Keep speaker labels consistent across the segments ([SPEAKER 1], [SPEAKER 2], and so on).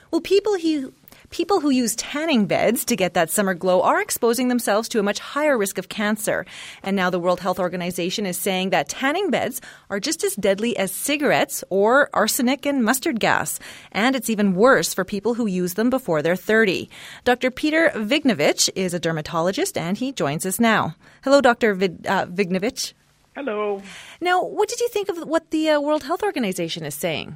[SPEAKER 1] Well, people who use tanning beds to get that summer glow are exposing themselves to a much higher risk of cancer. And now the World Health Organization is saying that tanning beds are just as deadly as cigarettes or arsenic and mustard gas. And it's even worse for people who use them before they're 30. Dr. Peter Vignovich is a dermatologist, and he joins us now. Hello, Dr. Vignovich.
[SPEAKER 2] Hello.
[SPEAKER 1] Now, what did you think of what the World Health Organization is saying?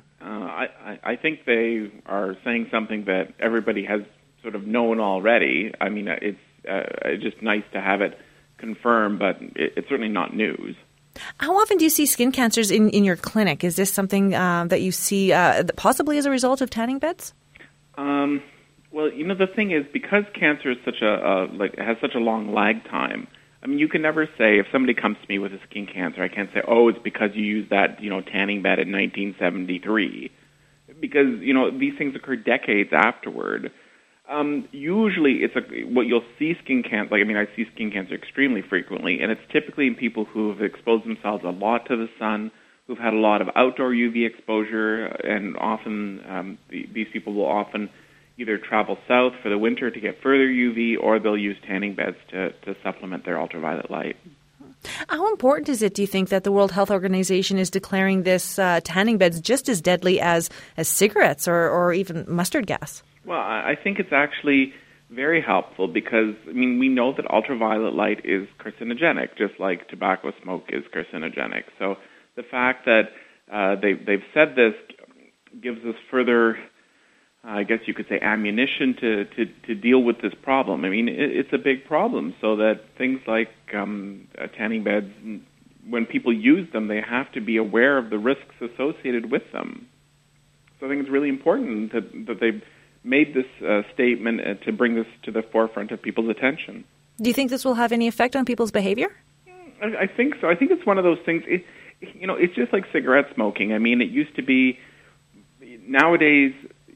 [SPEAKER 2] I think they are saying something that everybody has sort of known already. I mean, it's just nice to have it confirmed, but it's certainly not news.
[SPEAKER 1] How often do you see skin cancers in your clinic? Is this something that you see possibly as a result of tanning beds?
[SPEAKER 2] Well, the thing is, because cancer is has such a long lag time. I mean, you can never say, if somebody comes to me with a skin cancer, I can't say, it's because you used that, tanning bed in 1973. Because, these things occur decades afterward. Usually, what you'll see skin cancer, I see skin cancer extremely frequently, and it's typically in people who have exposed themselves a lot to the sun, who've had a lot of outdoor UV exposure, and often these people will often either travel south for the winter to get further UV, or they'll use tanning beds to supplement their ultraviolet light.
[SPEAKER 1] How important is it, do you think, that the World Health Organization is declaring this tanning beds just as deadly as cigarettes or even mustard gas?
[SPEAKER 2] Well, I think it's actually very helpful because, we know that ultraviolet light is carcinogenic, just like tobacco smoke is carcinogenic. So the fact that they've said this gives us further, I guess you could say, ammunition to deal with this problem. It's a big problem, so that things like tanning beds, when people use them, they have to be aware of the risks associated with them. So I think it's really important that they've made this statement to bring this to the forefront of people's attention.
[SPEAKER 1] Do you think this will have any effect on people's behavior?
[SPEAKER 2] I think so. I think it's one of those things. It's just like cigarette smoking. It used to be, nowadays,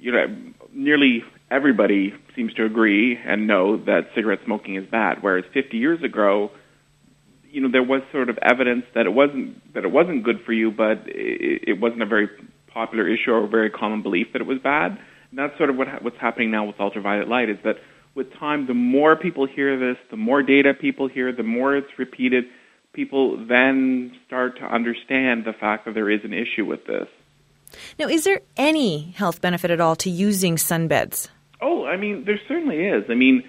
[SPEAKER 2] nearly everybody seems to agree and know that cigarette smoking is bad. Whereas 50 years ago, there was sort of evidence that it wasn't good for you, but it wasn't a very popular issue or a very common belief that it was bad. And that's sort of what's happening now with ultraviolet light, is that with time, the more people hear this, the more data people hear, the more it's repeated, people then start to understand the fact that there is an issue with this.
[SPEAKER 1] Now, is there any health benefit at all to using sunbeds?
[SPEAKER 2] There certainly is.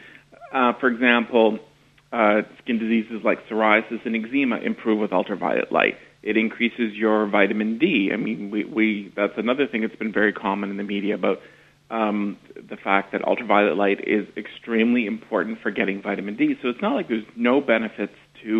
[SPEAKER 2] For example, skin diseases like psoriasis and eczema improve with ultraviolet light. It increases your vitamin D. That's another thing that's been very common in the media about the fact that ultraviolet light is extremely important for getting vitamin D. So it's not like there's no benefits to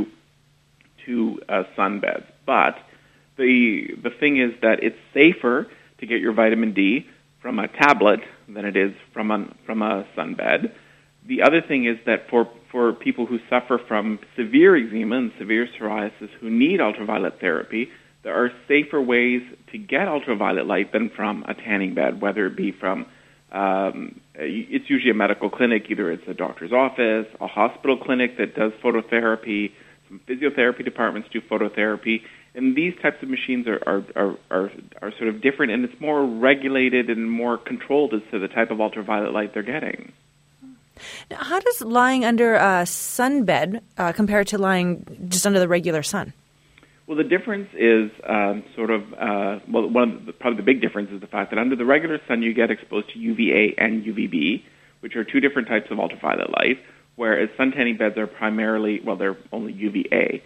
[SPEAKER 2] sunbeds, but the thing is that it's safer to get your vitamin D from a tablet than it is from a sunbed. The other thing is that for people who suffer from severe eczema and severe psoriasis who need ultraviolet therapy, there are safer ways to get ultraviolet light than from a tanning bed, whether it be from, it's usually a medical clinic, either it's a doctor's office, a hospital clinic that does phototherapy, some physiotherapy departments do phototherapy, and these types of machines are sort of different, and it's more regulated and more controlled as to the type of ultraviolet light they're getting.
[SPEAKER 1] Now, how does lying under a sunbed compare to lying just under the regular sun?
[SPEAKER 2] Well, the difference is probably the big difference is the fact that under the regular sun you get exposed to UVA and UVB, which are two different types of ultraviolet light, whereas sun tanning beds are primarily, they're only UVA.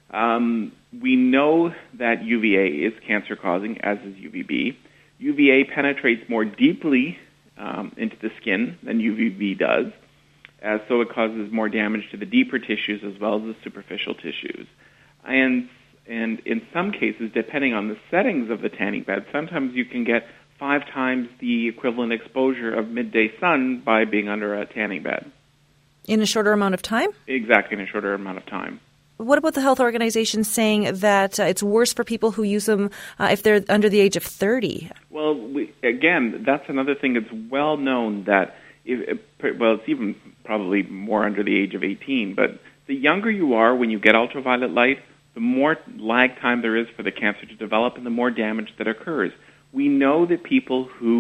[SPEAKER 2] We know that UVA is cancer-causing, as is UVB. UVA penetrates more deeply into the skin than UVB does, so it causes more damage to the deeper tissues as well as the superficial tissues. And in some cases, depending on the settings of the tanning bed, sometimes you can get 5 times the equivalent exposure of midday sun by being under a tanning bed.
[SPEAKER 1] In a shorter amount of time?
[SPEAKER 2] Exactly, in a shorter amount of time.
[SPEAKER 1] What about the health organization saying that it's worse for people who use them if they're under the age of 30?
[SPEAKER 2] Well, again, that's another thing that's well known that, it's even probably more under the age of 18, but the younger you are when you get ultraviolet light, the more lag time there is for the cancer to develop and the more damage that occurs. We know that people who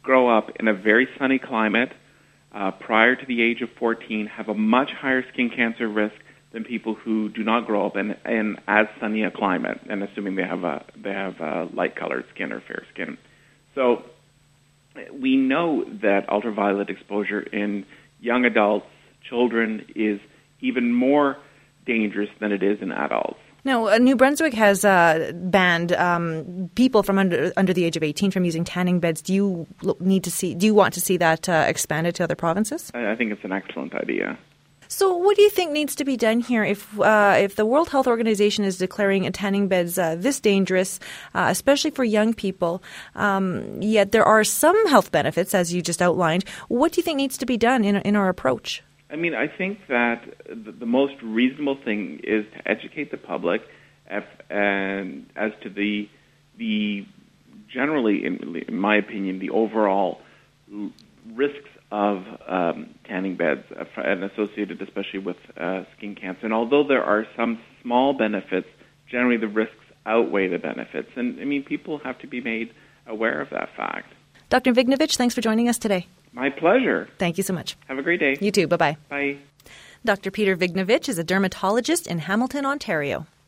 [SPEAKER 2] grow up in a very sunny climate prior to the age of 14 have a much higher skin cancer risk than people who do not grow up in as sunny a climate, and assuming they have light-colored skin or fair skin. So we know that ultraviolet exposure in young adults, children, is even more dangerous than it is in adults.
[SPEAKER 1] Now, New Brunswick has banned people from under the age of 18 from using tanning beds. Do you want to see that expanded to other provinces?
[SPEAKER 2] I think it's an excellent idea.
[SPEAKER 1] So what do you think needs to be done here if the World Health Organization is declaring tanning beds this dangerous, especially for young people, yet there are some health benefits, as you just outlined? What do you think needs to be done in our approach?
[SPEAKER 2] I mean, I think that the most reasonable thing is to educate the public as to the generally, in my opinion, the overall risks of tanning beds and associated especially with skin cancer. And although there are some small benefits, generally the risks outweigh the benefits. And, I mean, people have to be made aware of that fact.
[SPEAKER 1] Dr. Vignovich, thanks for joining us today.
[SPEAKER 2] My pleasure.
[SPEAKER 1] Thank you so much.
[SPEAKER 2] Have a great day.
[SPEAKER 1] You too. Bye-bye.
[SPEAKER 2] Bye.
[SPEAKER 1] Dr. Peter Vignovich is a dermatologist in Hamilton, Ontario.